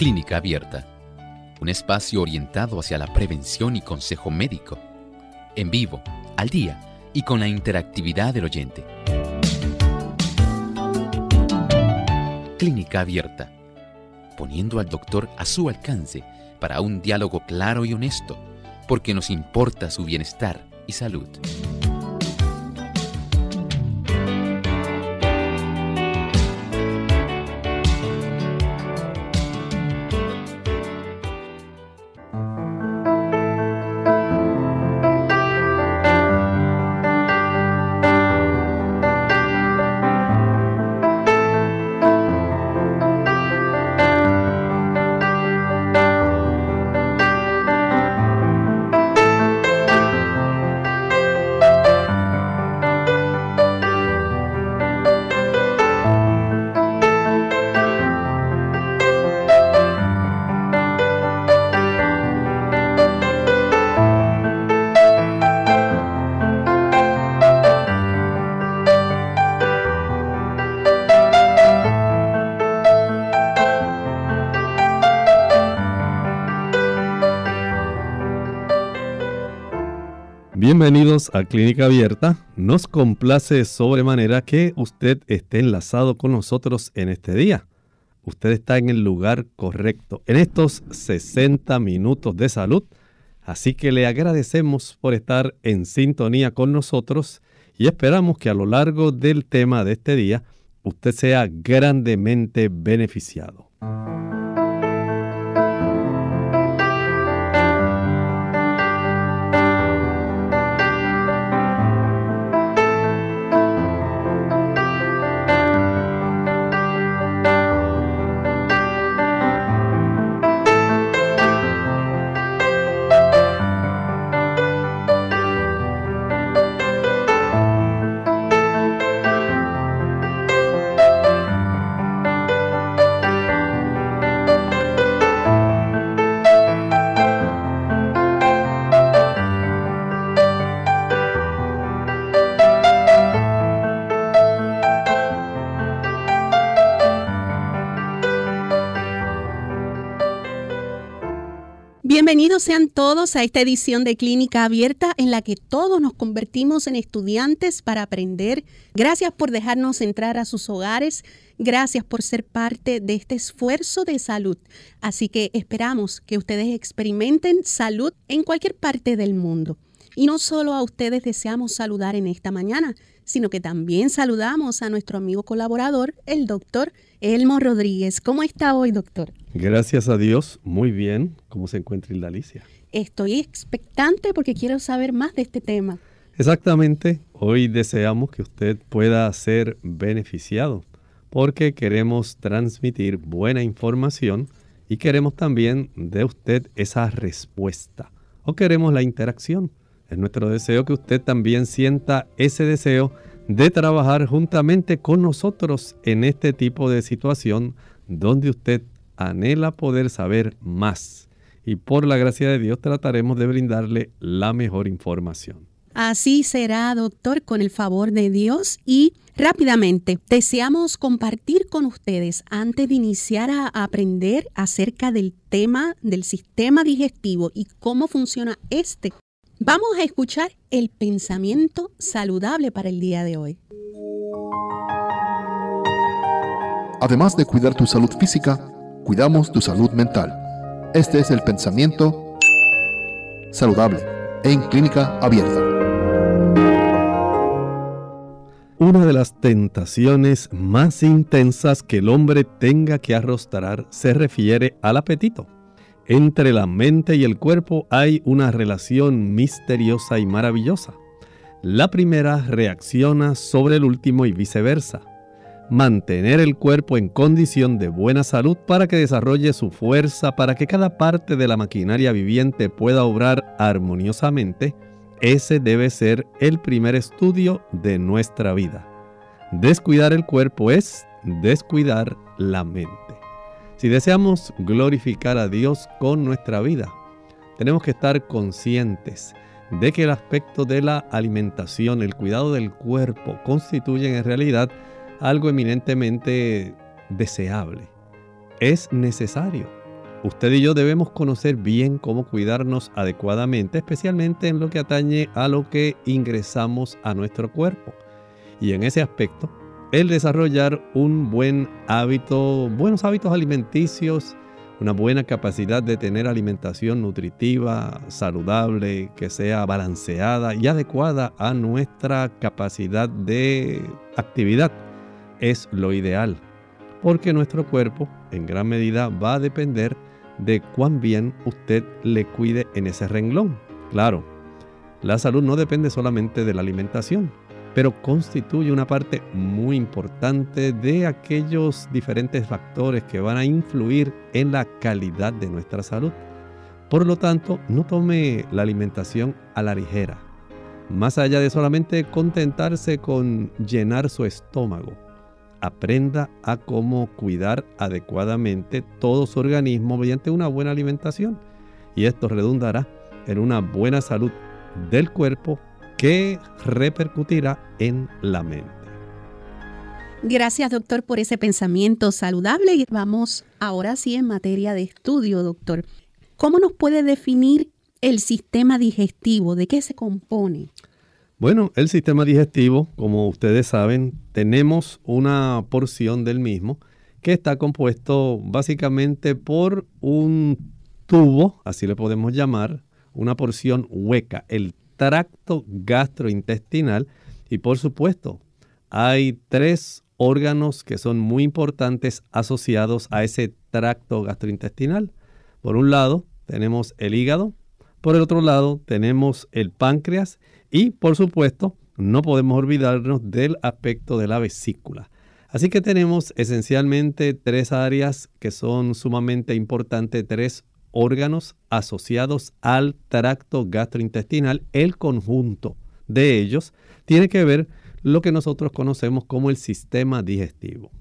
Clínica Abierta, un espacio orientado hacia la prevención y consejo médico, en vivo, al día y con la interactividad del oyente. Clínica Abierta, poniendo al doctor a su alcance para un diálogo claro y honesto, porque nos importa su bienestar y salud. Bienvenidos a Clínica Abierta. Nos complace sobremanera que usted esté enlazado con nosotros en este día. Usted está en el lugar correcto, en estos 60 minutos de salud. Así que le agradecemos por estar en sintonía con nosotros y esperamos que a lo largo del tema de este día usted sea grandemente beneficiado. Bienvenidos sean todos a esta edición de Clínica Abierta en la que todos nos convertimos en estudiantes para aprender. Gracias por dejarnos entrar a sus hogares. Gracias por ser parte de este esfuerzo de salud. Así que esperamos que ustedes experimenten salud en cualquier parte del mundo. Y no solo a ustedes deseamos saludar en esta mañana, sino que también saludamos a nuestro amigo colaborador, el doctor Elmo Rodríguez. ¿Cómo está hoy, doctor? Gracias a Dios, muy bien. ¿Cómo se encuentra Hilda Alicia? Estoy expectante porque quiero saber más de este tema. Exactamente. Hoy deseamos que usted pueda ser beneficiado porque queremos transmitir buena información y queremos también de usted esa respuesta o queremos la interacción. Es nuestro deseo que usted también sienta ese deseo de trabajar juntamente con nosotros en este tipo de situación donde usted anhela poder saber más. Y por la gracia de Dios trataremos de brindarle la mejor información. Así será, doctor, con el favor de Dios. Y rápidamente, deseamos compartir con ustedes, antes de iniciar a aprender acerca del tema del sistema digestivo y cómo funciona este, vamos a escuchar el pensamiento saludable para el día de hoy. Además de cuidar tu salud física, cuidamos tu salud mental. Este es el pensamiento saludable en Clínica Abierta. Una de las tentaciones más intensas que el hombre tenga que arrostrar se refiere al apetito. Entre la mente y el cuerpo hay una relación misteriosa y maravillosa. La primera reacciona sobre el último y viceversa. Mantener el cuerpo en condición de buena salud para que desarrolle su fuerza, para que cada parte de la maquinaria viviente pueda obrar armoniosamente, ese debe ser el primer estudio de nuestra vida. Descuidar el cuerpo es descuidar la mente. Si deseamos glorificar a Dios con nuestra vida, tenemos que estar conscientes de que el aspecto de la alimentación, el cuidado del cuerpo, constituyen en realidad algo eminentemente deseable. Es necesario usted y yo debemos conocer bien cómo cuidarnos adecuadamente, especialmente en lo que atañe a lo que ingresamos a nuestro cuerpo. Y en ese aspecto, el desarrollar un buen hábito, buenos hábitos alimenticios, una buena capacidad de tener alimentación nutritiva, saludable, que sea balanceada y adecuada a nuestra capacidad de actividad, es lo ideal. Porque nuestro cuerpo, en gran medida, va a depender de cuán bien usted le cuide en ese renglón. Claro, la salud no depende solamente de la alimentación, pero constituye una parte muy importante de aquellos diferentes factores que van a influir en la calidad de nuestra salud. Por lo tanto, no tome la alimentación a la ligera, más allá de solamente contentarse con llenar su estómago. Aprenda a cómo cuidar adecuadamente todo su organismo mediante una buena alimentación, y esto redundará en una buena salud del cuerpo que repercutirá en la mente. Gracias, doctor, por ese pensamiento saludable. Y vamos ahora sí en materia de estudio, doctor. ¿Cómo nos puede definir el sistema digestivo? ¿De qué se compone? Bueno, el sistema digestivo, como ustedes saben, tenemos una porción del mismo que está compuesto básicamente por un tubo, así le podemos llamar, una porción hueca, el tracto gastrointestinal, y por supuesto hay 3 órganos que son muy importantes asociados a ese tracto gastrointestinal. Por un lado tenemos el hígado, por el otro lado tenemos el páncreas y por supuesto no podemos olvidarnos del aspecto de la vesícula. Así que tenemos esencialmente 3 áreas que son sumamente importantes, 3 órganos asociados al tracto gastrointestinal. El conjunto de ellos tiene que ver lo que nosotros conocemos como el sistema digestivo.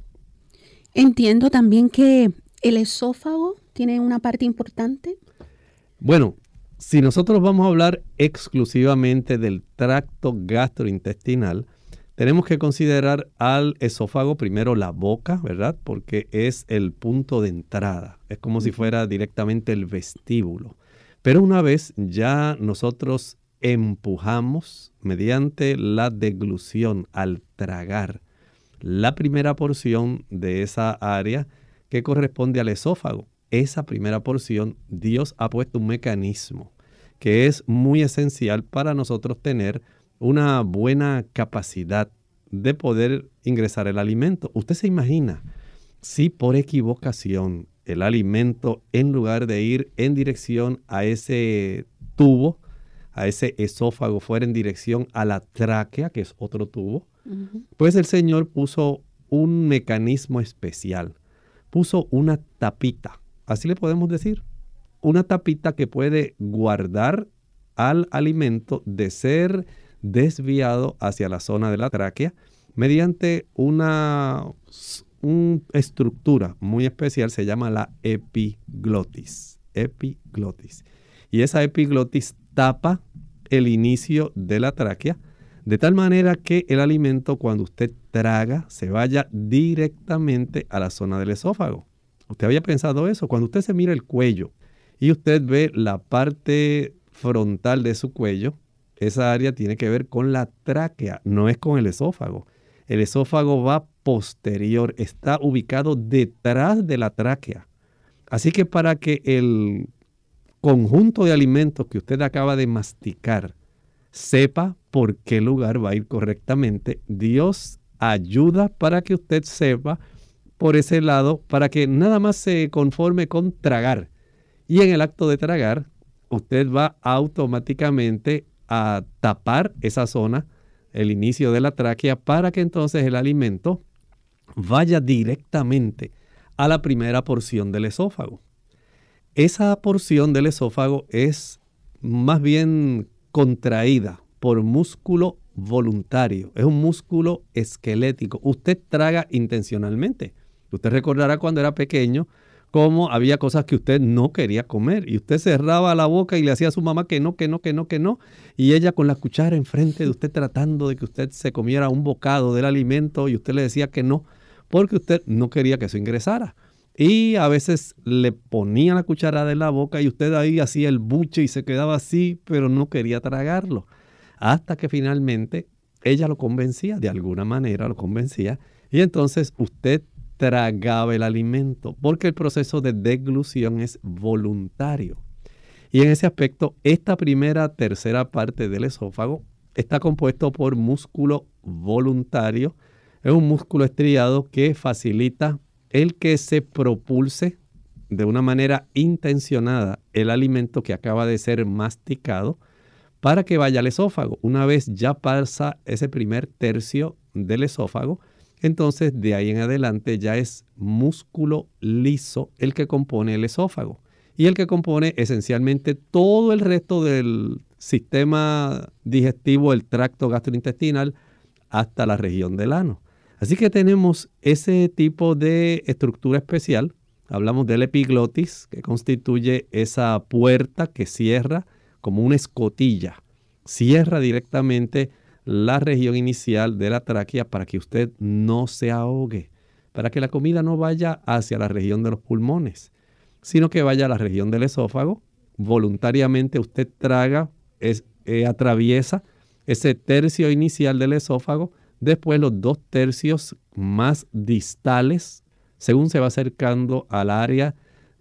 Entiendo también que el esófago tiene una parte importante. Bueno, si nosotros vamos a hablar exclusivamente del tracto gastrointestinal, tenemos que considerar al esófago primero la boca, ¿verdad? Porque es el punto de entrada. Es como si fuera directamente el vestíbulo. Pero una vez ya nosotros empujamos mediante la deglución al tragar la primera porción de esa área que corresponde al esófago. Esa primera porción, Dios ha puesto un mecanismo que es muy esencial para nosotros tener una buena capacidad de poder ingresar el alimento. Usted se imagina si por equivocación el alimento, en lugar de ir en dirección a ese tubo, a ese esófago, fuera en dirección a la tráquea, que es otro tubo, pues el Señor puso un mecanismo especial, puso una tapita, así le podemos decir, una tapita que puede guardar al alimento de ser desviado hacia la zona de la tráquea mediante una estructura muy especial, se llama la epiglotis. Y esa epiglotis tapa el inicio de la tráquea de tal manera que el alimento, cuando usted traga, se vaya directamente a la zona del esófago. ¿Usted había pensado eso? Cuando usted se mira el cuello y usted ve la parte frontal de su cuello, esa área tiene que ver con la tráquea, no es con el esófago. El esófago va posterior, está ubicado detrás de la tráquea. Así que para que el conjunto de alimentos que usted acaba de masticar sepa por qué lugar va a ir correctamente, Dios ayuda para que usted sepa por ese lado, para que nada más se conforme con tragar. Y en el acto de tragar, usted va automáticamente a tapar esa zona, el inicio de la tráquea, para que entonces el alimento vaya directamente a la primera porción del esófago. Esa porción del esófago es más bien contraída por músculo voluntario, es un músculo esquelético. Usted traga intencionalmente. Usted recordará cuando era pequeño cómo había cosas que usted no quería comer y usted cerraba la boca y le hacía a su mamá que no, y ella con la cuchara enfrente de usted tratando de que usted se comiera un bocado del alimento y usted le decía que no, porque usted no quería que eso ingresara. y a veces le ponía la cucharada en la boca y usted ahí hacía el buche y se quedaba así, pero no quería tragarlo. Hasta que finalmente ella lo convencía, de alguna manera lo convencía, y entonces usted tragaba el alimento, porque el proceso de deglución es voluntario. Y en ese aspecto, esta tercera parte del esófago está compuesto por músculo voluntario. Es un músculo estriado que facilita el que se propulse de una manera intencionada el alimento que acaba de ser masticado para que vaya al esófago. Una vez ya pasa ese primer tercio del esófago, entonces de ahí en adelante ya es músculo liso el que compone el esófago y el que compone esencialmente todo el resto del sistema digestivo, el tracto gastrointestinal, hasta la región del ano. Así que tenemos ese tipo de estructura especial. Hablamos del epiglotis, que constituye esa puerta que cierra como una escotilla. Cierra directamente la región inicial de la tráquea para que usted no se ahogue, para que la comida no vaya hacia la región de los pulmones, sino que vaya a la región del esófago. Voluntariamente usted traga, atraviesa ese tercio inicial del esófago, después los 2 tercios más distales, según se va acercando al área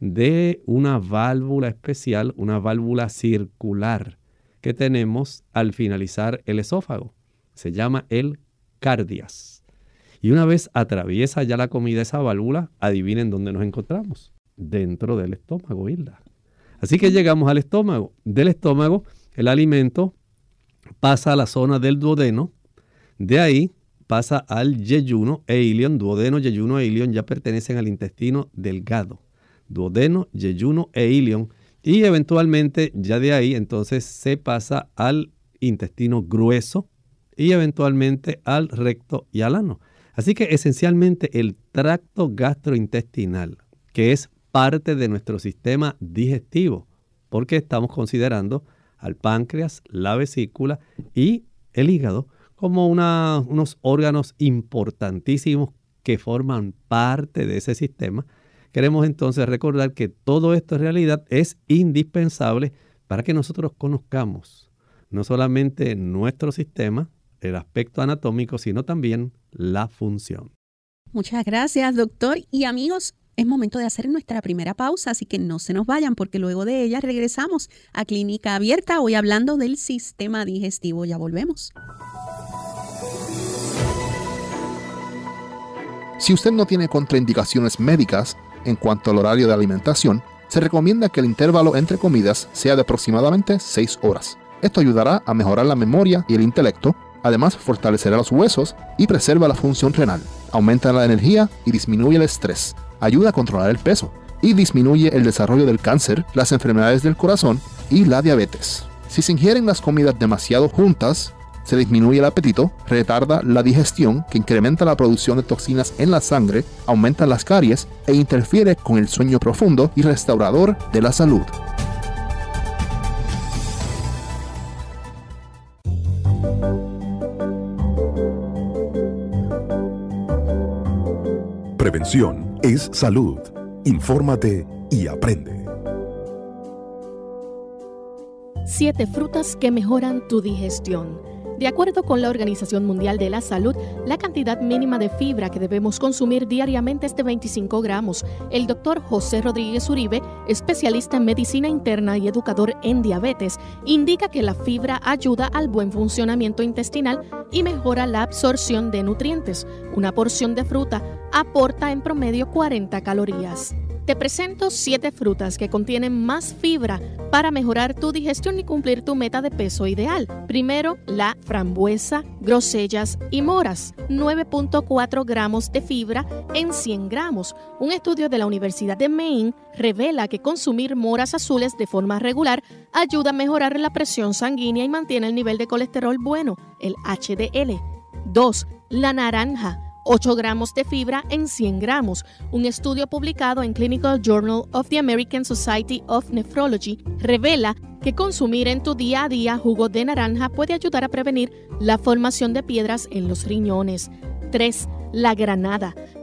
de una válvula especial, una válvula circular que tenemos al finalizar el esófago. Se llama el cardias. Y una vez atraviesa ya la comida esa válvula, adivinen dónde nos encontramos. Dentro del estómago, Hilda. Así que llegamos al estómago. Del estómago, el alimento pasa a la zona del duodeno. De ahí pasa al yeyuno e ilion. Duodeno, yeyuno e ilion ya pertenecen al intestino delgado. Duodeno, yeyuno e ilion. Y eventualmente ya de ahí entonces se pasa al intestino grueso y eventualmente al recto y al ano. Así que esencialmente el tracto gastrointestinal, que es parte de nuestro sistema digestivo, porque estamos considerando al páncreas, la vesícula y el hígado como unos órganos importantísimos que forman parte de ese sistema. Queremos entonces recordar que todo esto en realidad es indispensable para que nosotros conozcamos no solamente nuestro sistema, el aspecto anatómico, sino también la función. Muchas gracias, doctor. Y amigos, es momento de hacer nuestra primera pausa, así que no se nos vayan porque luego de ella regresamos a Clínica Abierta, hoy hablando del sistema digestivo. Ya volvemos. Si usted no tiene contraindicaciones médicas en cuanto al horario de alimentación, se recomienda que el intervalo entre comidas sea de aproximadamente 6 horas. Esto ayudará a mejorar la memoria y el intelecto, además fortalecerá los huesos y preserva la función renal, aumenta la energía y disminuye el estrés, ayuda a controlar el peso y disminuye el desarrollo del cáncer, las enfermedades del corazón y la diabetes. Si se ingieren las comidas demasiado juntas, se disminuye el apetito, retarda la digestión, que incrementa la producción de toxinas en la sangre, aumenta las caries e interfiere con el sueño profundo y restaurador de la salud. Prevención es salud. Infórmate y aprende. 7 frutas que mejoran tu digestión. De acuerdo con la Organización Mundial de la Salud, la cantidad mínima de fibra que debemos consumir diariamente es de 25 gramos. El doctor José Rodríguez Uribe, especialista en medicina interna y educador en diabetes, indica que la fibra ayuda al buen funcionamiento intestinal y mejora la absorción de nutrientes. Una porción de fruta aporta en promedio 40 calorías. Te presento 7 frutas que contienen más fibra para mejorar tu digestión y cumplir tu meta de peso ideal. Primero, la frambuesa, grosellas y moras. 9.4 gramos de fibra en 100 gramos. Un estudio de la Universidad de Maine revela que consumir moras azules de forma regular ayuda a mejorar la presión sanguínea y mantiene el nivel de colesterol bueno, el HDL. 2. La naranja. 8 gramos de fibra en 100 gramos. Un estudio publicado en Clinical Journal of the American Society of Nephrology revela que consumir en tu día a día jugo de naranja puede ayudar a prevenir la formación de piedras en los riñones. 3. La granada.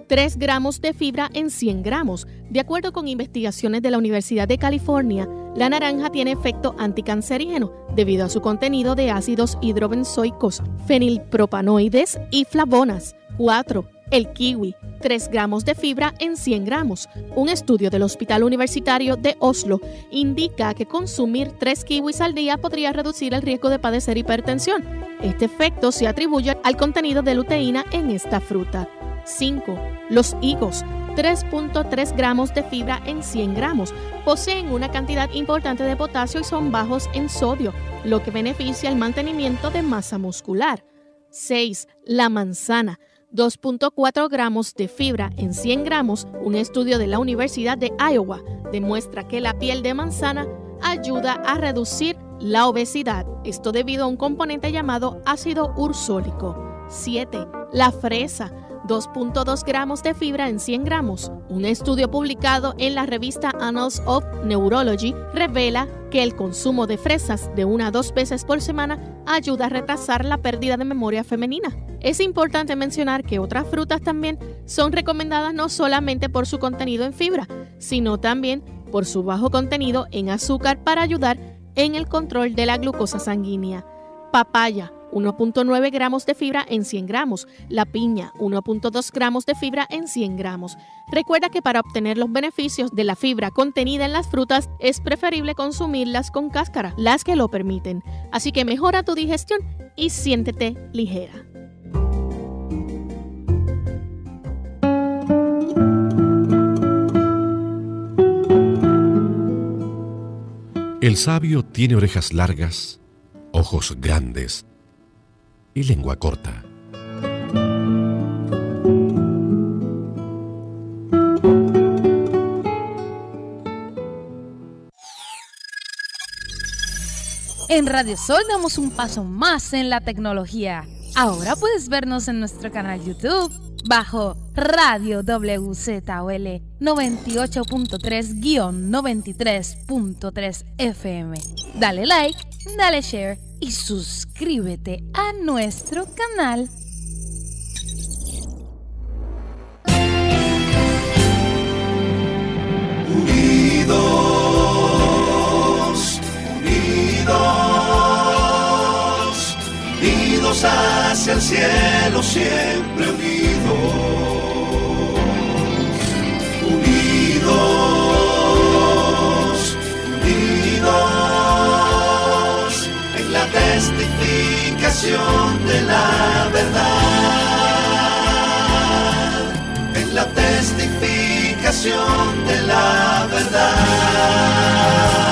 3 gramos de fibra en 100 gramos. De acuerdo con investigaciones de la Universidad de California, la naranja tiene efecto anticancerígeno debido a su contenido de ácidos hidrobenzoicos, fenilpropanoides y flavonas. 4. El kiwi, 3 gramos de fibra en 100 gramos. Un estudio del Hospital Universitario de Oslo indica que consumir 3 kiwis al día podría reducir el riesgo de padecer hipertensión. Este efecto se atribuye al contenido de luteína en esta fruta. 5. Los higos, 3.3 gramos de fibra en 100 gramos. Poseen una cantidad importante de potasio y son bajos en sodio, lo que beneficia el mantenimiento de masa muscular. 6. La manzana, 2.4 gramos de fibra en 100 gramos. Un estudio de la Universidad de Iowa demuestra que la piel de manzana ayuda a reducir la obesidad, esto debido a un componente llamado ácido ursólico. 7. La fresa, 2.2 gramos de fibra en 100 gramos. Un estudio publicado en la revista Annals of Neurology revela que el consumo de fresas de 1 a 2 veces por semana ayuda a retrasar la pérdida de memoria femenina. Es importante mencionar que otras frutas también son recomendadas no solamente por su contenido en fibra, sino también por su bajo contenido en azúcar para ayudar en el control de la glucosa sanguínea. Papaya, 1.9 gramos de fibra en 100 gramos. La piña, 1.2 gramos de fibra en 100 gramos. Recuerda que para obtener los beneficios de la fibra contenida en las frutas es preferible consumirlas con cáscara, las que lo permiten. Así que mejora tu digestión y siéntete ligera. El sabio tiene orejas largas, ojos grandes y lengua corta. En Radio Sol damos un paso más en la tecnología. Ahora puedes vernos en nuestro canal YouTube bajo Radio WZOL 98.3-93.3 FM. Dale like, dale share y suscríbete a nuestro canal. Unidos, unidos, unidos hacia el cielo, siempre unidos. Unidos, unidos, en la testificación de la verdad, en la testificación de la verdad.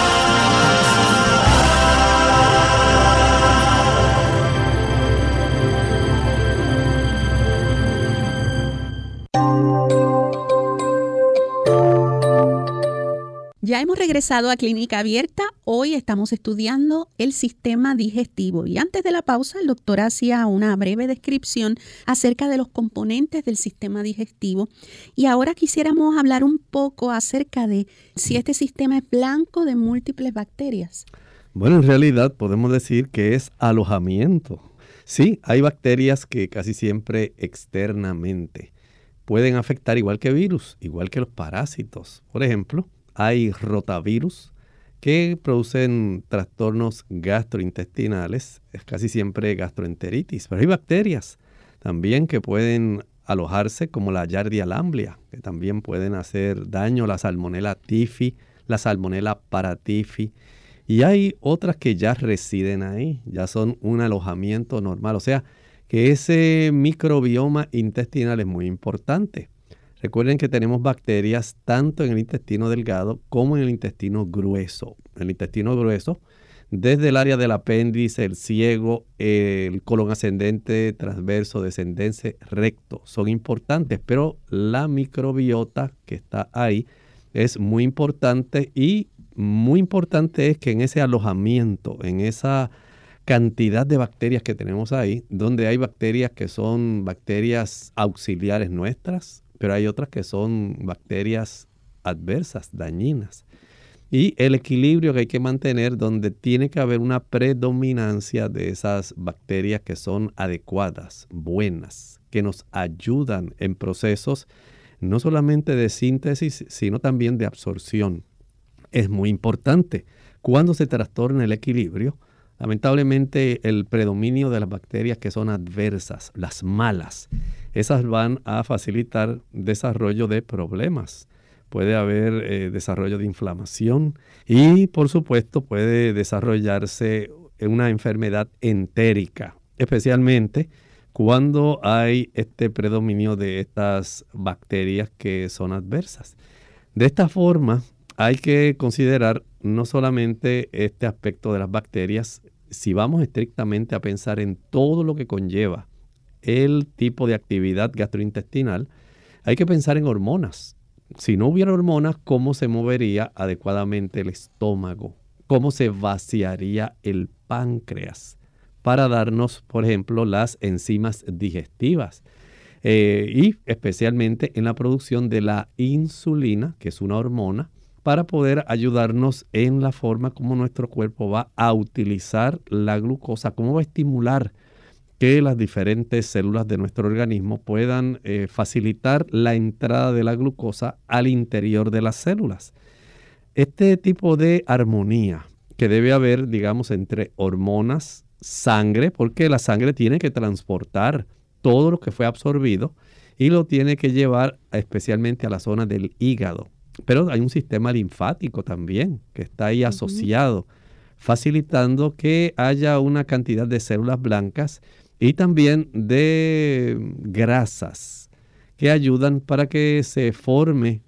Ya hemos regresado a Clínica Abierta. Hoy estamos estudiando el sistema digestivo. Y antes de la pausa, el doctor hacía una breve descripción acerca de los componentes del sistema digestivo. Y ahora quisiéramos hablar un poco acerca de si este sistema es blanco de múltiples bacterias. Bueno, en realidad podemos decir que es alojamiento. Sí, hay bacterias que casi siempre externamente pueden afectar igual que virus, igual que los parásitos. Por ejemplo, hay rotavirus que producen trastornos gastrointestinales, es casi siempre gastroenteritis. Pero hay bacterias también que pueden alojarse, como la Giardia lamblia, que también pueden hacer daño, la Salmonella typhi, la Salmonella paratyphi. Y hay otras que ya residen ahí, ya son un alojamiento normal. O sea, que ese microbioma intestinal es muy importante. Recuerden que tenemos bacterias tanto en el intestino delgado como en el intestino grueso. El intestino grueso, desde el área del apéndice, el ciego, el colon ascendente, transverso, descendente, recto, son importantes. Pero la microbiota que está ahí es muy importante, y muy importante es que en ese alojamiento, en esa cantidad de bacterias que tenemos ahí, donde hay bacterias que son bacterias auxiliares nuestras, pero hay otras que son bacterias adversas, dañinas. y el equilibrio que hay que mantener, donde tiene que haber una predominancia de esas bacterias que son adecuadas, buenas, que nos ayudan en procesos no solamente de síntesis, sino también de absorción. Es muy importante. Cuando se trastorna el equilibrio, lamentablemente el predominio de las bacterias que son adversas, las malas, esas van a facilitar desarrollo de problemas. Puede haber desarrollo de inflamación y, por supuesto, puede desarrollarse una enfermedad entérica, especialmente cuando hay este predominio de estas bacterias que son adversas. De esta forma, hay que considerar no solamente este aspecto de las bacterias, si vamos estrictamente a pensar en todo lo que conlleva el tipo de actividad gastrointestinal, hay que pensar en hormonas. Si no hubiera hormonas, ¿cómo se movería adecuadamente el estómago? ¿Cómo se vaciaría el páncreas para darnos, por ejemplo, las enzimas digestivas? Y especialmente en la producción de la insulina, que es una hormona, para poder ayudarnos en la forma como nuestro cuerpo va a utilizar la glucosa, cómo va a estimular que las diferentes células de nuestro organismo puedan facilitar la entrada de la glucosa al interior de las células. Este tipo de armonía que debe haber, digamos, entre hormonas, sangre, porque la sangre tiene que transportar todo lo que fue absorbido y lo tiene que llevar especialmente a la zona del hígado. Pero hay un sistema linfático también que está ahí asociado, facilitando que haya una cantidad de células blancas y también de grasas que ayudan para que se forme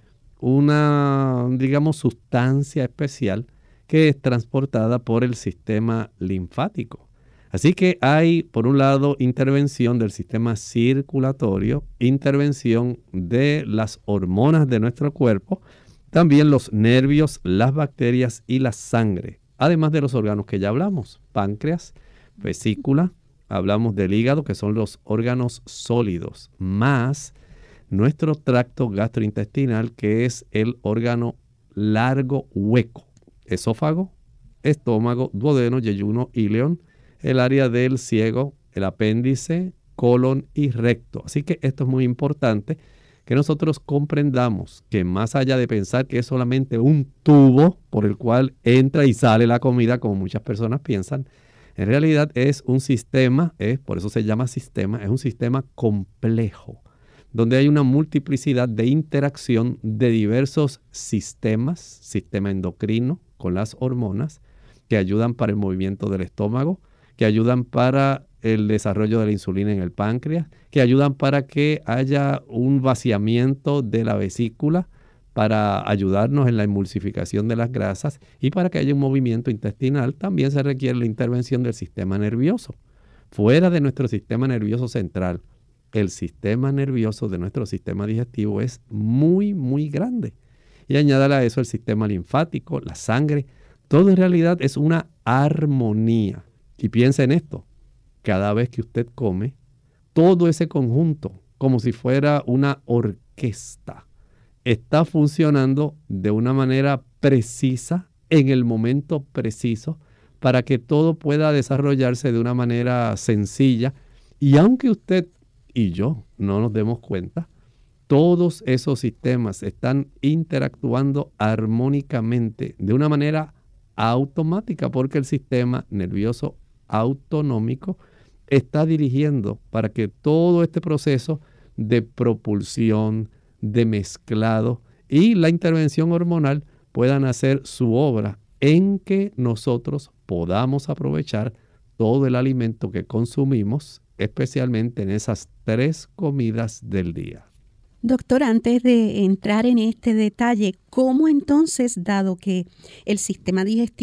una, digamos, sustancia especial que es transportada por el sistema linfático. Así que hay, por un lado, intervención del sistema circulatorio, intervención de las hormonas de nuestro cuerpo, también los nervios, las bacterias y la sangre, además de los órganos que ya hablamos, páncreas, vesícula, hablamos del hígado, que son los órganos sólidos, más nuestro tracto gastrointestinal, que es el órgano largo hueco, esófago, estómago, duodeno, yeyuno, íleon, el área del ciego, el apéndice, colon y recto. Así que esto es muy importante, que nosotros comprendamos que más allá de pensar que es solamente un tubo por el cual entra y sale la comida, como muchas personas piensan, en realidad es un sistema, por eso se llama sistema, es un sistema complejo, donde hay una multiplicidad de interacción de diversos sistemas, sistema endocrino con las hormonas, que ayudan para el movimiento del estómago, que ayudan para el desarrollo de la insulina en el páncreas, que ayudan para que haya un vaciamiento de la vesícula, para ayudarnos en la emulsificación de las grasas y para que haya un movimiento intestinal. También se requiere la intervención del sistema nervioso. Fuera de nuestro sistema nervioso central, el sistema nervioso de nuestro sistema digestivo es muy, muy grande. Y añádale a eso el sistema linfático, la sangre. Todo en realidad es una armonía. Y piensa en esto. Cada vez que usted come, todo ese conjunto, como si fuera una orquesta, está funcionando de una manera precisa, en el momento preciso, para que todo pueda desarrollarse de una manera sencilla. Y aunque usted y yo no nos demos cuenta, todos esos sistemas están interactuando armónicamente de una manera automática, porque el sistema nervioso autonómico está dirigiendo para que todo este proceso de propulsión, de mezclado y la intervención hormonal puedan hacer su obra en que nosotros podamos aprovechar todo el alimento que consumimos, especialmente en esas 3 comidas del día. Doctor, antes de entrar en este detalle, ¿cómo entonces, dado que el sistema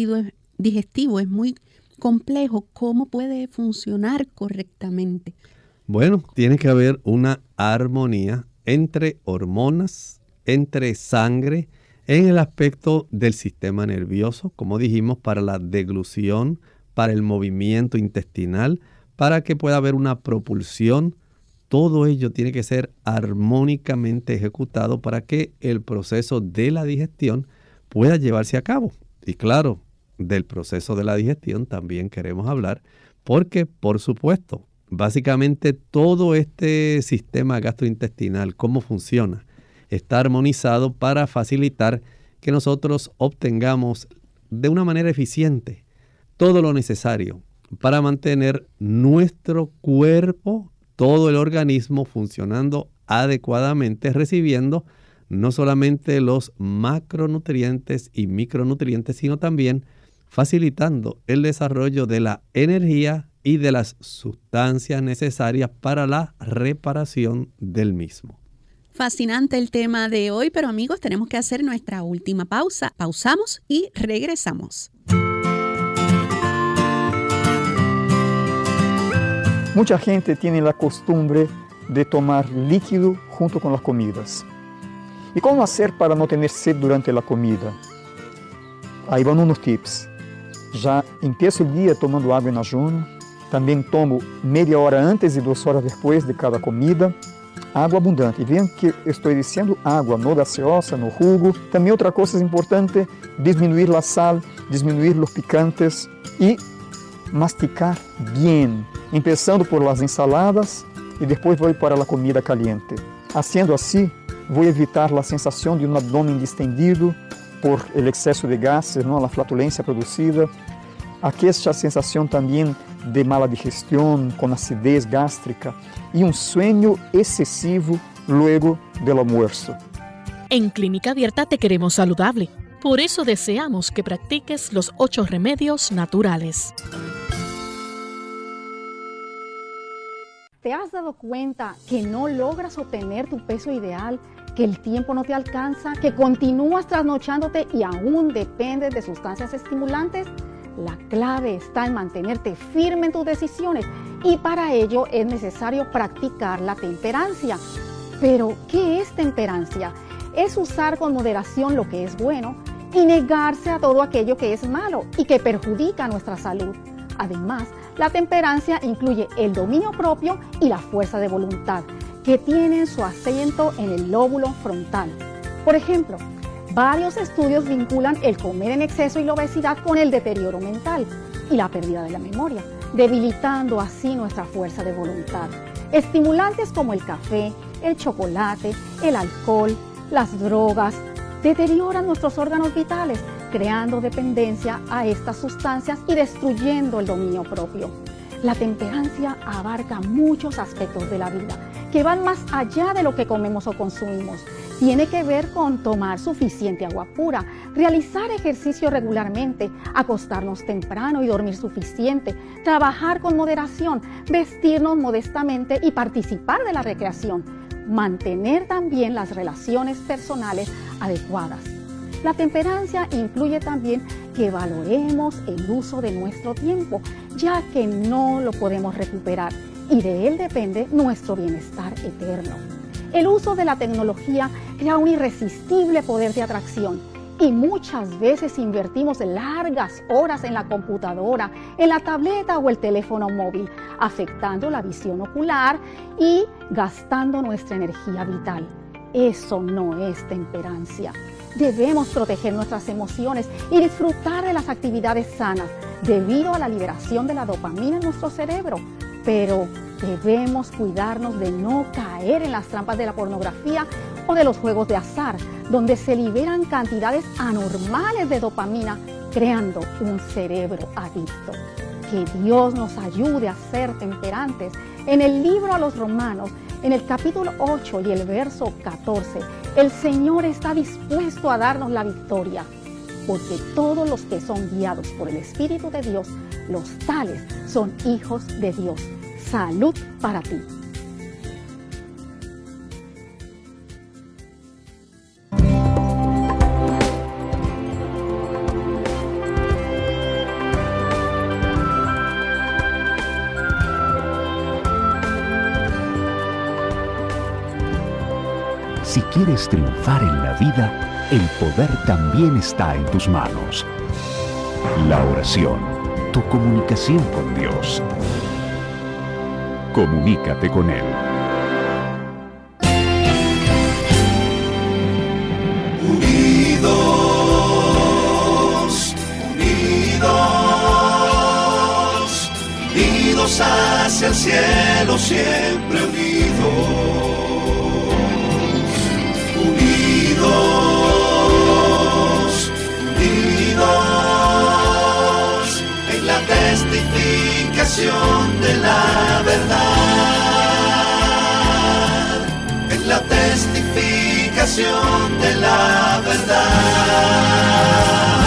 digestivo es muy complejo, cómo puede funcionar correctamente? Bueno, tiene que haber una armonía entre hormonas, entre sangre, en el aspecto del sistema nervioso, como dijimos, para la deglución, para el movimiento intestinal, para que pueda haber una propulsión. Todo ello tiene que ser armónicamente ejecutado para que el proceso de la digestión pueda llevarse a cabo. Y claro, del proceso de la digestión también queremos hablar, porque por supuesto, básicamente todo este sistema gastrointestinal, cómo funciona, está armonizado para facilitar que nosotros obtengamos de una manera eficiente todo lo necesario para mantener nuestro cuerpo, todo el organismo funcionando adecuadamente, recibiendo no solamente los macronutrientes y micronutrientes, sino también facilitando el desarrollo de la energía y de las sustancias necesarias para la reparación del mismo. Fascinante el tema de hoy, pero amigos, tenemos que hacer nuestra última pausa. Pausamos y regresamos. Mucha gente tiene la costumbre de tomar líquido junto con las comidas. ¿Y cómo hacer para no tener sed durante la comida? Ahí van unos tips. Ya empiezo el día tomando agua en ayuno. También tomo media hora antes y 2 horas después de cada comida. Agua abundante. Y vean que estoy diciendo agua, no gaseosa, no jugo. También otra cosa es importante, disminuir la sal, disminuir los picantes y masticar bien, empezando por las ensaladas y después voy para la comida caliente. Haciendo así, voy a evitar la sensación de un abdomen distendido por el exceso de gases, ¿no? La flatulencia producida. Aquella sensación también de mala digestión, con acidez gástrica y un sueño excesivo luego del almuerzo. En Clínica Abierta te queremos saludable. Por eso deseamos que practiques los 8 remedios naturales. ¿Te has dado cuenta que no logras obtener tu peso ideal, que el tiempo no te alcanza, que continúas trasnochándote y aún dependes de sustancias estimulantes? La clave está en mantenerte firme en tus decisiones y para ello es necesario practicar la temperancia. Pero, ¿qué es temperancia? Es usar con moderación lo que es bueno y negarse a todo aquello que es malo y que perjudica nuestra salud. Además, la temperancia incluye el dominio propio y la fuerza de voluntad, que tienen su asiento en el lóbulo frontal. Por ejemplo, varios estudios vinculan el comer en exceso y la obesidad con el deterioro mental y la pérdida de la memoria, debilitando así nuestra fuerza de voluntad. Estimulantes como el café, el chocolate, el alcohol, las drogas, deterioran nuestros órganos vitales, creando dependencia a estas sustancias y destruyendo el dominio propio. La temperancia abarca muchos aspectos de la vida, que van más allá de lo que comemos o consumimos. Tiene que ver con tomar suficiente agua pura, realizar ejercicio regularmente, acostarnos temprano y dormir suficiente, trabajar con moderación, vestirnos modestamente y participar de la recreación. Mantener también las relaciones personales adecuadas. La temperancia incluye también que valoremos el uso de nuestro tiempo, ya que no lo podemos recuperar y de él depende nuestro bienestar eterno. El uso de la tecnología crea un irresistible poder de atracción y muchas veces invertimos largas horas en la computadora, en la tableta o el teléfono móvil, afectando la visión ocular y gastando nuestra energía vital. Eso no es temperancia. Debemos proteger nuestras emociones y disfrutar de las actividades sanas debido a la liberación de la dopamina en nuestro cerebro. Pero debemos cuidarnos de no caer en las trampas de la pornografía o de los juegos de azar, donde se liberan cantidades anormales de dopamina, creando un cerebro adicto. Que Dios nos ayude a ser temperantes. En el libro a los Romanos, en el capítulo 8 y el verso 14, el Señor está dispuesto a darnos la victoria, porque todos los que son guiados por el Espíritu de Dios, los tales son hijos de Dios. Salud para ti. Si quieres triunfar en la vida, el poder también está en tus manos. La oración, tu comunicación con Dios. Comunícate con Él. Unidos Unidos hacia el cielo, siempre unidos, unidos, unidos, en la testificación de la verdad, en la testificación de la verdad.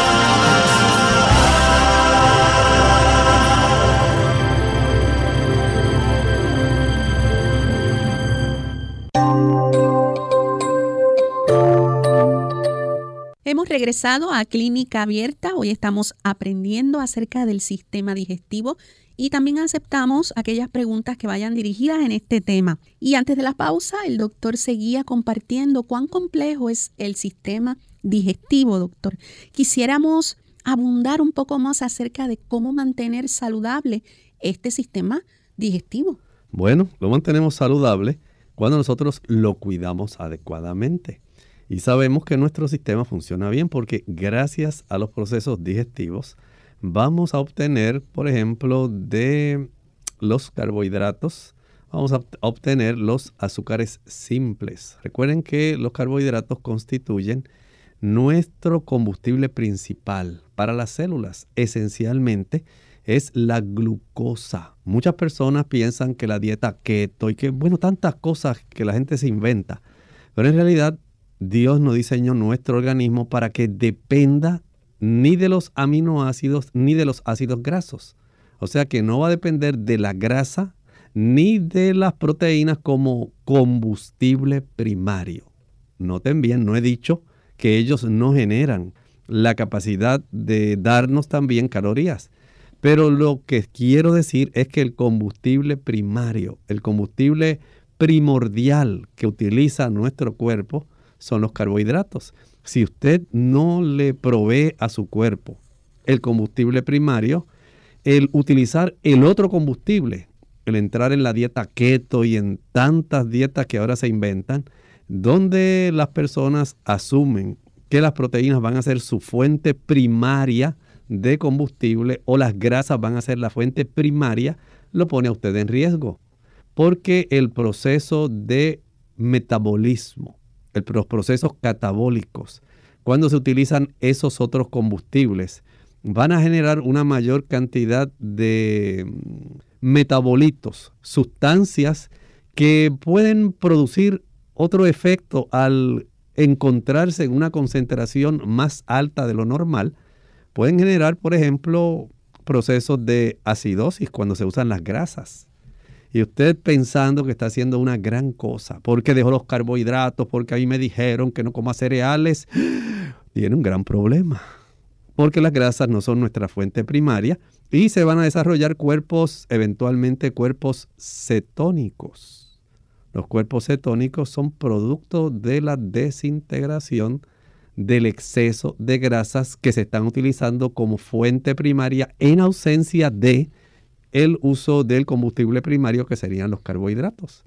Hemos regresado a Clínica Abierta. Hoy estamos aprendiendo acerca del sistema digestivo y también aceptamos aquellas preguntas que vayan dirigidas en este tema. Y antes de la pausa, el doctor seguía compartiendo cuán complejo es el sistema digestivo, doctor. Quisiéramos abundar un poco más acerca de cómo mantener saludable este sistema digestivo. Bueno, lo mantenemos saludable cuando nosotros lo cuidamos adecuadamente. Y sabemos que nuestro sistema funciona bien porque gracias a los procesos digestivos vamos a obtener, por ejemplo, de los carbohidratos, vamos a obtener los azúcares simples. Recuerden que los carbohidratos constituyen nuestro combustible principal para las células. Esencialmente es la glucosa. Muchas personas piensan que la dieta keto y que, bueno, tantas cosas que la gente se inventa. Pero en realidad Dios no diseñó nuestro organismo para que dependa ni de los aminoácidos ni de los ácidos grasos. O sea que no va a depender de la grasa ni de las proteínas como combustible primario. Noten bien, no he dicho que ellos no generan la capacidad de darnos también calorías. Pero lo que quiero decir es que el combustible primario, el combustible primordial que utiliza nuestro cuerpo, son los carbohidratos. Si usted no le provee a su cuerpo el combustible primario, el utilizar el otro combustible, el entrar en la dieta keto y en tantas dietas que ahora se inventan, donde las personas asumen que las proteínas van a ser su fuente primaria de combustible o las grasas van a ser la fuente primaria, lo pone a usted en riesgo. Porque el proceso de metabolismo, los procesos catabólicos, cuando se utilizan esos otros combustibles, van a generar una mayor cantidad de metabolitos, sustancias que pueden producir otro efecto al encontrarse en una concentración más alta de lo normal. Pueden generar, por ejemplo, procesos de acidosis cuando se usan las grasas. Y usted pensando que está haciendo una gran cosa, porque dejó los carbohidratos, porque a mí me dijeron que no coma cereales, tiene un gran problema. Porque las grasas no son nuestra fuente primaria y se van a desarrollar cuerpos, eventualmente cuerpos cetónicos. Los cuerpos cetónicos son producto de la desintegración del exceso de grasas que se están utilizando como fuente primaria en ausencia de el uso del combustible primario que serían los carbohidratos.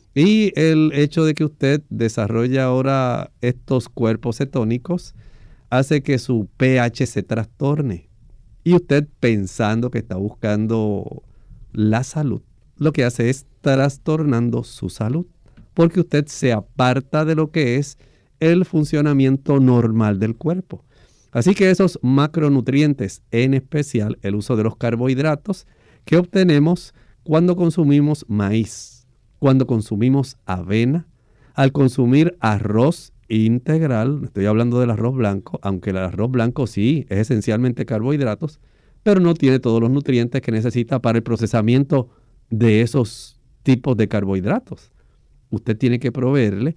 Y el hecho de que usted desarrolle ahora estos cuerpos cetónicos hace que su pH se trastorne. Y usted pensando que está buscando la salud, lo que hace es trastornando su salud. Porque usted se aparta de lo que es el funcionamiento normal del cuerpo. Así que esos macronutrientes, en especial el uso de los carbohidratos, que obtenemos cuando consumimos maíz, cuando consumimos avena, al consumir arroz integral, estoy hablando del arroz blanco, aunque el arroz blanco sí es esencialmente carbohidratos, pero no tiene todos los nutrientes que necesita para el procesamiento de esos tipos de carbohidratos. Usted tiene que proveerle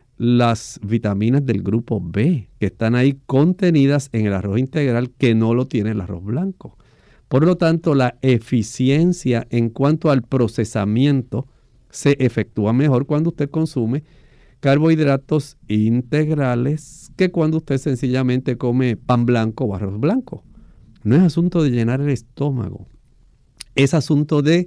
las vitaminas del grupo B, que están ahí contenidas en el arroz integral, que no lo tiene el arroz blanco. Por lo tanto, la eficiencia en cuanto al procesamiento se efectúa mejor cuando usted consume carbohidratos integrales que cuando usted sencillamente come pan blanco o arroz blanco. No es asunto de llenar el estómago, es asunto de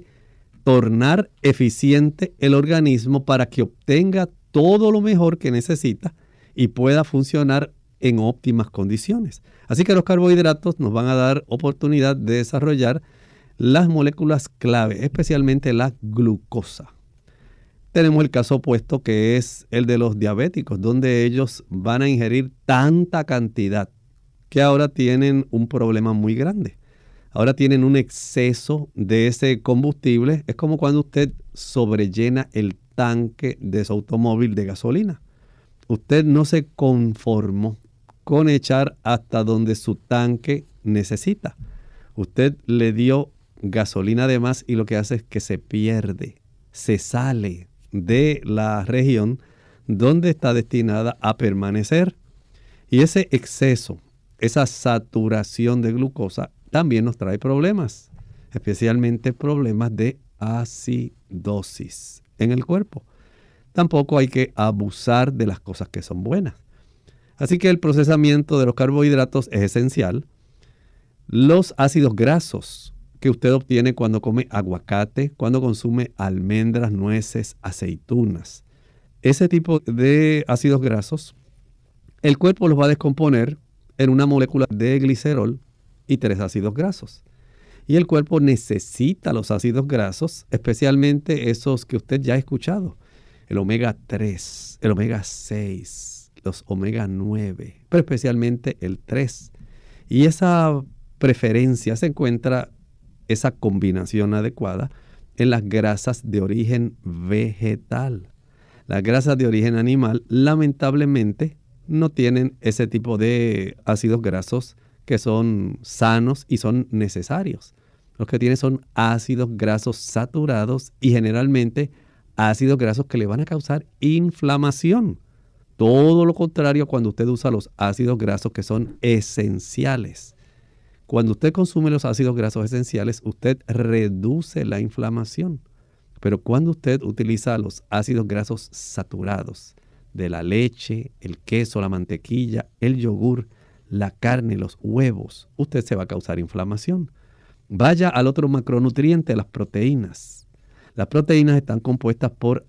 tornar eficiente el organismo para que obtenga todo lo mejor que necesita y pueda funcionar en óptimas condiciones. Así que los carbohidratos nos van a dar oportunidad de desarrollar las moléculas clave, especialmente la glucosa. Tenemos el caso opuesto, que es el de los diabéticos, donde ellos van a ingerir tanta cantidad que ahora tienen un problema muy grande. Ahora tienen un exceso de ese combustible. Es como cuando usted sobrellena el tanque de su automóvil de gasolina. Usted no se conformó con echar hasta donde su tanque necesita. Usted le dio gasolina de más y lo que hace es que se pierde, se sale de la región donde está destinada a permanecer. Y ese exceso, esa saturación de glucosa también nos trae problemas, especialmente problemas de acidosis en el cuerpo. Tampoco hay que abusar de las cosas que son buenas. Así que el procesamiento de los carbohidratos es esencial. Los ácidos grasos que usted obtiene cuando come aguacate, cuando consume almendras, nueces, aceitunas. Ese tipo de ácidos grasos, el cuerpo los va a descomponer en una molécula de glicerol y 3 ácidos grasos. Y el cuerpo necesita los ácidos grasos, especialmente esos que usted ya ha escuchado. El omega 3, el omega 6, los omega 9, pero especialmente el 3. Y esa preferencia se encuentra, esa combinación adecuada, en las grasas de origen vegetal. Las grasas de origen animal, lamentablemente, no tienen ese tipo de ácidos grasos que son sanos y son necesarios. Los que tienen son ácidos grasos saturados y generalmente ácidos grasos que le van a causar inflamación. Todo lo contrario cuando usted usa los ácidos grasos que son esenciales. Cuando usted consume los ácidos grasos esenciales, usted reduce la inflamación. Pero cuando usted utiliza los ácidos grasos saturados de la leche, el queso, la mantequilla, el yogur, la carne, los huevos, usted se va a causar inflamación. Vaya al otro macronutriente, las proteínas. Las proteínas están compuestas por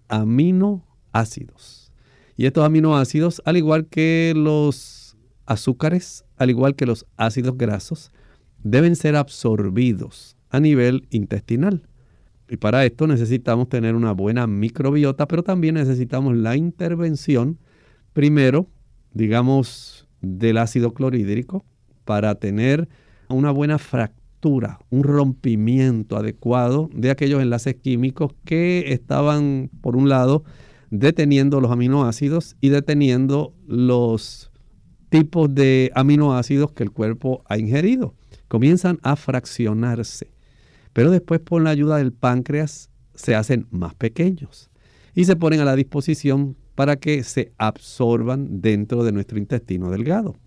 aminoácidos. Y estos aminoácidos, al igual que los azúcares, al igual que los ácidos grasos, deben ser absorbidos a nivel intestinal. Y para esto necesitamos tener una buena microbiota, pero también necesitamos la intervención, primero, digamos, del ácido clorhídrico, para tener una buena fractura, un rompimiento adecuado de aquellos enlaces químicos que estaban, por un lado, deteniendo los aminoácidos y deteniendo los tipos de aminoácidos que el cuerpo ha ingerido. Comienzan a fraccionarse, pero después por la ayuda del páncreas se hacen más pequeños y se ponen a la disposición para que se absorban dentro de nuestro intestino delgado.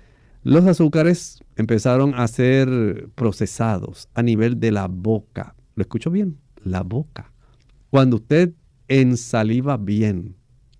Los azúcares empezaron a ser procesados a nivel de la boca. ¿Lo escucho bien? La boca. Cuando usted ensaliva bien,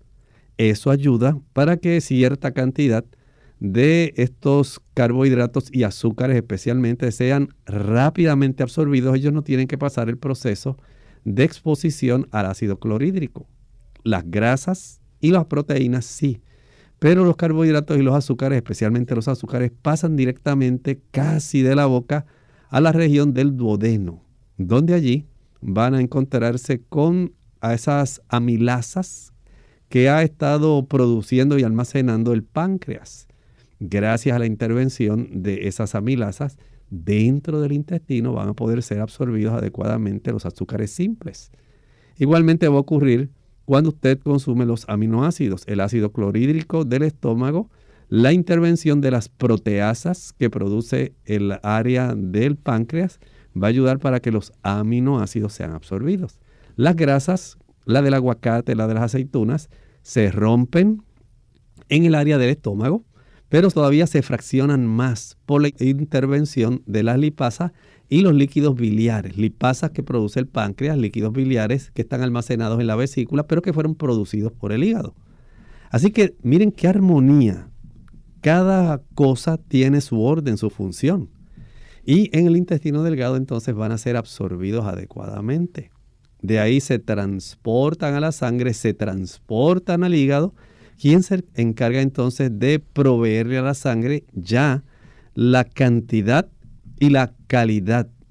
eso ayuda para que cierta cantidad de estos carbohidratos y azúcares especialmente sean rápidamente absorbidos. Ellos no tienen que pasar el proceso de exposición al ácido clorhídrico. Las grasas y las proteínas sí, pero los carbohidratos y los azúcares, especialmente los azúcares, pasan directamente casi de la boca a la región del duodeno, donde allí van a encontrarse con esas amilasas que ha estado produciendo y almacenando el páncreas. Gracias a la intervención de esas amilasas, dentro del intestino van a poder ser absorbidos adecuadamente los azúcares simples. Igualmente va a ocurrir cuando usted consume los aminoácidos, el ácido clorhídrico del estómago, la intervención de las proteasas que produce el área del páncreas va a ayudar para que los aminoácidos sean absorbidos. Las grasas, la del aguacate, la de las aceitunas, se rompen en el área del estómago, pero todavía se fraccionan más por la intervención de las lipasas y los líquidos biliares. Lipasas que produce el páncreas, líquidos biliares que están almacenados en la vesícula, pero que fueron producidos por el hígado. Así que miren qué armonía. Cada cosa tiene su orden, su función. Y en el intestino delgado entonces van a ser absorbidos adecuadamente. De ahí se transportan a la sangre, se transportan al hígado, quien se encarga entonces de proveerle a la sangre ya la cantidad y la calidad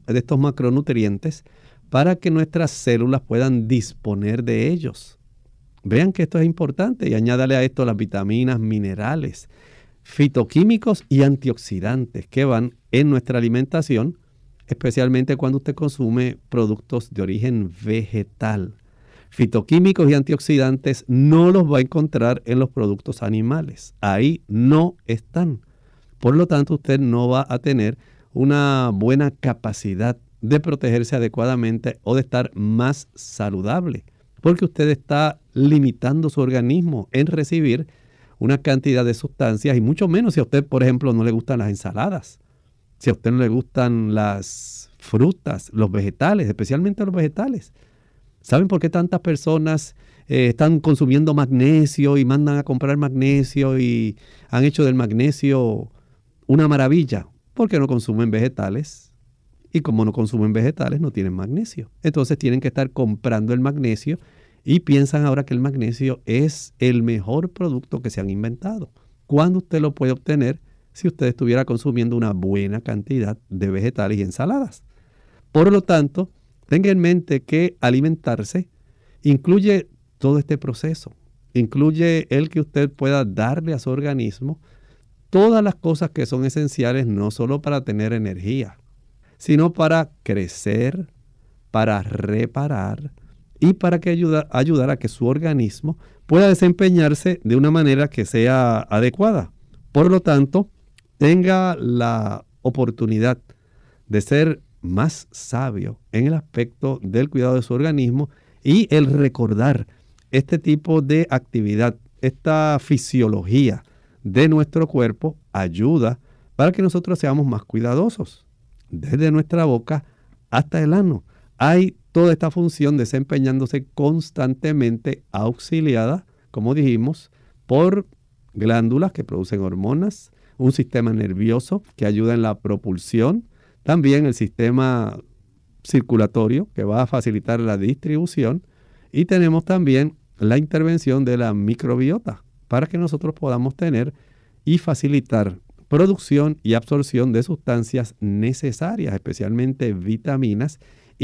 de estos macronutrientes para que nuestras células puedan disponer de ellos. Vean que esto es importante y añádale a esto las vitaminas, minerales, fitoquímicos y antioxidantes que van en nuestra alimentación, especialmente cuando usted consume productos de origen vegetal. Fitoquímicos y antioxidantes no los va a encontrar en los productos animales. Ahí no están. Por lo tanto, usted no va a tener una buena capacidad de protegerse adecuadamente o de estar más saludable, porque usted está limitando su organismo en recibir una cantidad de sustancias, y mucho menos si a usted, por ejemplo, no le gustan las ensaladas, si a usted no le gustan las frutas, los vegetales, especialmente los vegetales. ¿Saben por qué tantas personas están consumiendo magnesio y mandan a comprar magnesio y han hecho del magnesio una maravilla? Porque no consumen vegetales. Y como no consumen vegetales, no tienen magnesio. Entonces tienen que estar comprando el magnesio y piensan ahora que el magnesio es el mejor producto que se han inventado. ¿Cuándo usted lo puede obtener si usted estuviera consumiendo una buena cantidad de vegetales y ensaladas? Por lo tanto, tenga en mente que alimentarse incluye todo este proceso. Incluye el que usted pueda darle a su organismo todas las cosas que son esenciales, no solo para tener energía, sino para crecer, para reparar y para que ayudar a que su organismo pueda desempeñarse de una manera que sea adecuada. Por lo tanto, tenga la oportunidad de ser más sabio en el aspecto del cuidado de su organismo y el recordar este tipo de actividad, esta fisiología de nuestro cuerpo ayuda para que nosotros seamos más cuidadosos. Desde nuestra boca hasta el ano hay toda esta función desempeñándose constantemente, auxiliada, como dijimos, por glándulas que producen hormonas, un sistema nervioso que ayuda en la propulsión, también el sistema circulatorio que va a facilitar la distribución, y tenemos también la intervención de la microbiota para que nosotros podamos tener y facilitar producción y absorción de sustancias necesarias, especialmente vitaminas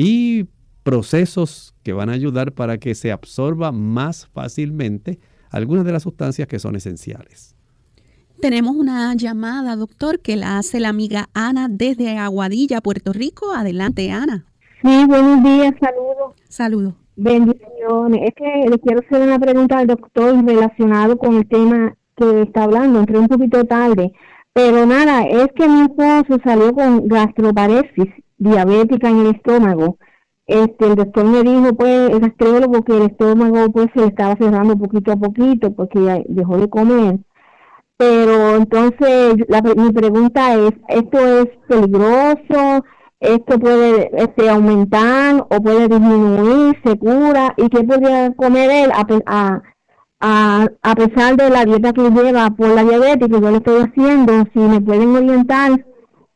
y procesos que van a ayudar para que se absorba más fácilmente algunas de las sustancias que son esenciales. Tenemos una llamada, doctor, que la hace la amiga Ana desde Aguadilla, Puerto Rico. Adelante, Ana. Sí, buenos días, saludos. Saludos. Bendiciones. Es que le quiero hacer una pregunta al doctor relacionado con el tema que está hablando. Entré un poquito tarde. Pero nada, es que mi esposo salió con gastroparesis diabética en el estómago. El doctor me dijo, pues, el gastrólogo, que el estómago pues se le estaba cerrando poquito a poquito porque ya dejó de comer. Pero entonces mi pregunta es, ¿esto es peligroso? ¿Esto puede aumentar o puede disminuir? ¿Se cura? ¿Y qué podría comer él a pesar de la dieta que lleva por la diabetes que yo le estoy haciendo? Si me pueden orientar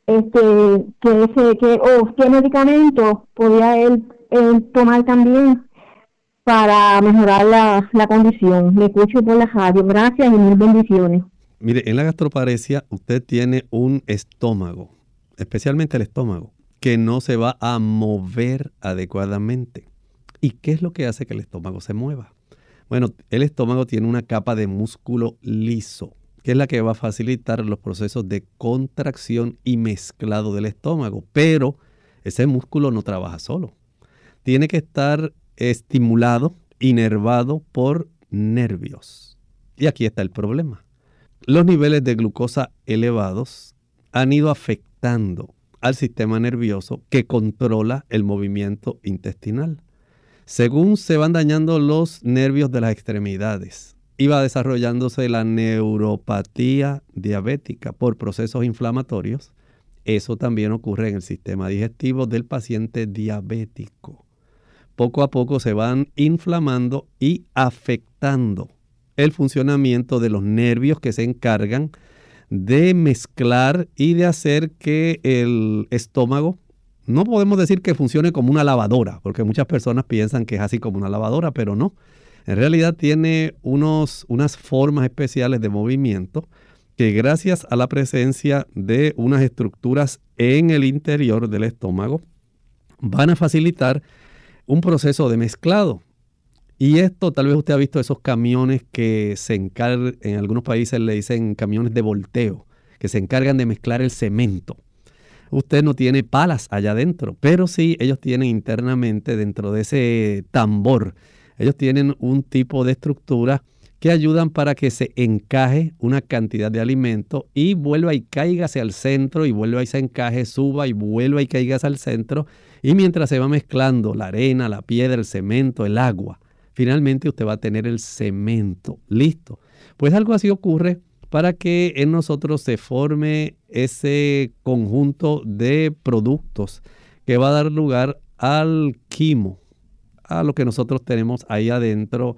qué medicamentos podría él tomar también para mejorar la condición. Le escucho por la radio. Gracias y mil bendiciones. Mire, en la gastroparesia usted tiene un estómago, especialmente el estómago, que no se va a mover adecuadamente. ¿Y qué es lo que hace que el estómago se mueva? Bueno, el estómago tiene una capa de músculo liso, que es la que va a facilitar los procesos de contracción y mezclado del estómago. Pero ese músculo no trabaja solo. Tiene que estar estimulado, inervado por nervios. Y aquí está el problema. Los niveles de glucosa elevados han ido afectando al sistema nervioso que controla el movimiento intestinal. Según se van dañando los nervios de las extremidades, iba desarrollándose la neuropatía diabética por procesos inflamatorios. Eso también ocurre en el sistema digestivo del paciente diabético. Poco a poco se van inflamando y afectando el funcionamiento de los nervios que se encargan de mezclar y de hacer que el estómago, no podemos decir que funcione como una lavadora, porque muchas personas piensan que es así como una lavadora, pero no. En realidad tiene unas formas especiales de movimiento que, gracias a la presencia de unas estructuras en el interior del estómago, van a facilitar un proceso de mezclado. Y esto, tal vez usted ha visto esos camiones que se encargan, en algunos países le dicen camiones de volteo, que se encargan de mezclar el cemento. Usted no tiene palas allá adentro, pero sí ellos tienen internamente dentro de ese tambor, ellos tienen un tipo de estructura que ayudan para que se encaje una cantidad de alimento y vuelva y caiga hacia el centro y vuelva y se encaje, suba y vuelva y caiga hacia el centro. Y mientras se va mezclando la arena, la piedra, el cemento, el agua, finalmente usted va a tener el cemento listo. Pues algo así ocurre para que en nosotros se forme ese conjunto de productos que va a dar lugar al quimo, a lo que nosotros tenemos ahí adentro,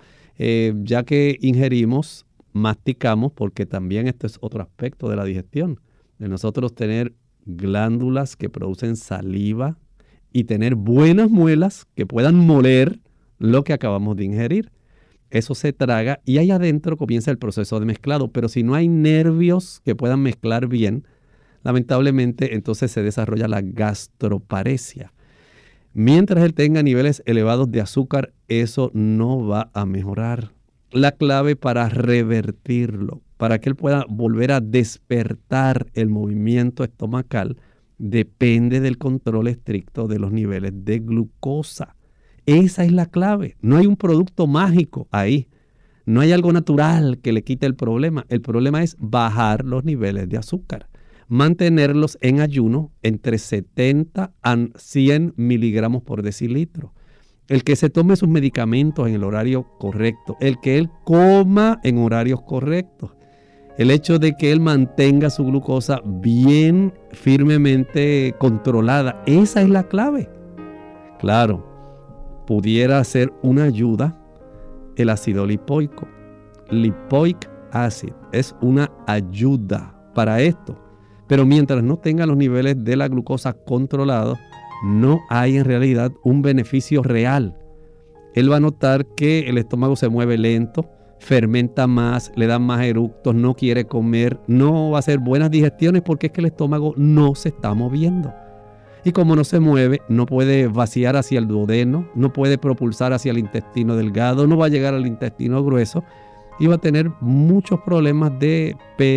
ya que ingerimos, masticamos, porque también esto es otro aspecto de la digestión, de nosotros tener glándulas que producen saliva y tener buenas muelas que puedan moler lo que acabamos de ingerir. Eso se traga y ahí adentro comienza el proceso de mezclado. Pero si no hay nervios que puedan mezclar bien, lamentablemente entonces se desarrolla la gastroparesia. Mientras él tenga niveles elevados de azúcar, eso no va a mejorar. La clave para revertirlo, para que él pueda volver a despertar el movimiento estomacal, depende del control estricto de los niveles de glucosa. Esa es la clave. No hay un producto mágico ahí. No hay algo natural que le quite el problema. El problema es bajar los niveles de azúcar. Mantenerlos en ayuno entre 70 a 100 miligramos por decilitro. El que se tome sus medicamentos en el horario correcto. El que él coma en horarios correctos. El hecho de que él mantenga su glucosa bien firmemente controlada. Esa es la clave. Claro. Pudiera ser una ayuda el ácido lipoico. Lipoic acid es una ayuda para esto. Pero mientras no tenga los niveles de la glucosa controlados, no hay en realidad un beneficio real. Él va a notar que el estómago se mueve lento, fermenta más, le dan más eructos, no quiere comer, no va a hacer buenas digestiones porque es que el estómago no se está moviendo. Y como no se mueve, no puede vaciar hacia el duodeno, no puede propulsar hacia el intestino delgado, no va a llegar al intestino grueso y va a tener muchos problemas de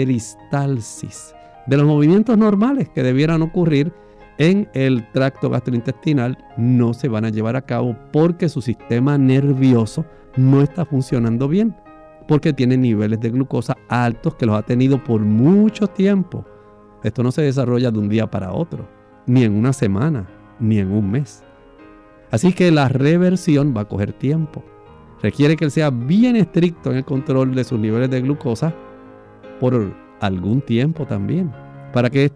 peristalsis, de los movimientos normales que debieran ocurrir en el tracto gastrointestinal, no se van a llevar a cabo porque su sistema nervioso no está funcionando bien, porque tiene niveles de glucosa altos que los ha tenido por mucho tiempo. Esto no se desarrolla de un día para otro, ni en una semana, ni en un mes. Así que la reversión va a coger tiempo. Requiere que él sea bien estricto en el control de sus niveles de glucosa por algún tiempo también, para que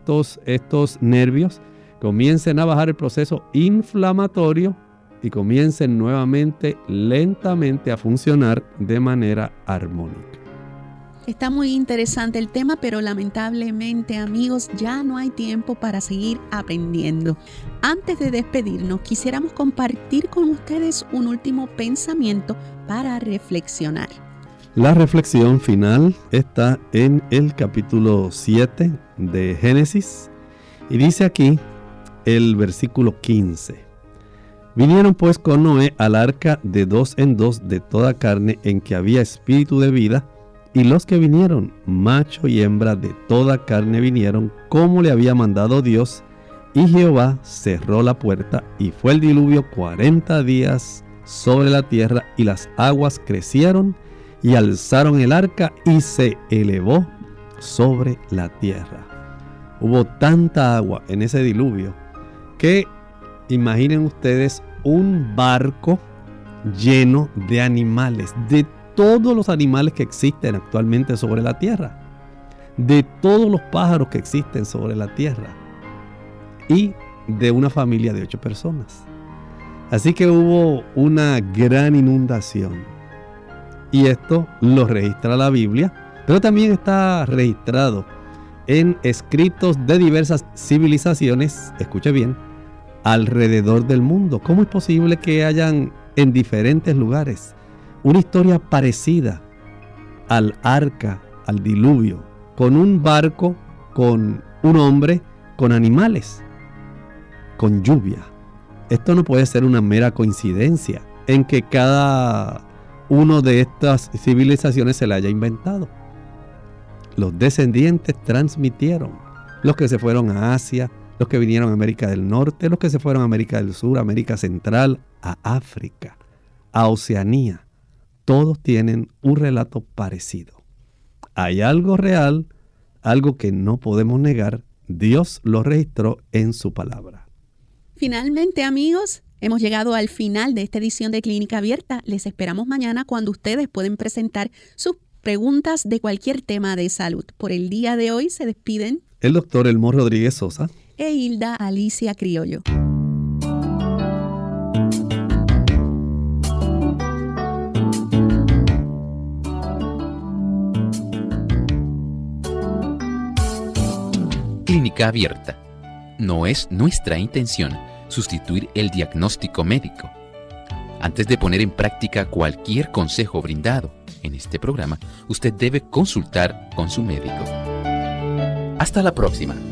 estos nervios comiencen a bajar el proceso inflamatorio y comiencen nuevamente lentamente a funcionar de manera armónica. Está muy interesante el tema, pero lamentablemente, amigos, ya no hay tiempo para seguir aprendiendo. Antes de despedirnos, quisiéramos compartir con ustedes un último pensamiento para reflexionar. La reflexión final está en el capítulo 7 de Génesis y dice aquí el versículo 15. Vinieron pues con Noé al arca de 2 en 2 de toda carne en que había espíritu de vida, y los que vinieron, macho y hembra de toda carne vinieron, como le había mandado Dios, y Jehová cerró la puerta, y fue el diluvio 40 días sobre la tierra, y las aguas crecieron, y alzaron el arca, y se elevó sobre la tierra. Hubo tanta agua en ese diluvio, que imaginen ustedes un barco lleno de animales, de todos los animales que existen actualmente sobre la tierra, de todos los pájaros que existen sobre la tierra y de una familia de 8 personas. Así que hubo una gran inundación y esto lo registra la Biblia, pero también está registrado en escritos de diversas civilizaciones, escuche bien, alrededor del mundo. ¿Cómo es posible que hayan en diferentes lugares una historia parecida al arca, al diluvio, con un barco, con un hombre, con animales, con lluvia? Esto no puede ser una mera coincidencia en que cada uno de estas civilizaciones se la haya inventado. Los descendientes transmitieron, los que se fueron a Asia, los que vinieron a América del Norte, los que se fueron a América del Sur, América Central, a África, a Oceanía. Todos tienen un relato parecido. Hay algo real, algo que no podemos negar. Dios lo registró en su palabra. Finalmente, amigos, hemos llegado al final de esta edición de Clínica Abierta. Les esperamos mañana cuando ustedes pueden presentar sus preguntas de cualquier tema de salud. Por el día de hoy se despiden el doctor Elmo Rodríguez Sosa e Hilda Alicia Criollo. Clínica Abierta. No es nuestra intención sustituir el diagnóstico médico. Antes de poner en práctica cualquier consejo brindado en este programa, usted debe consultar con su médico. Hasta la próxima.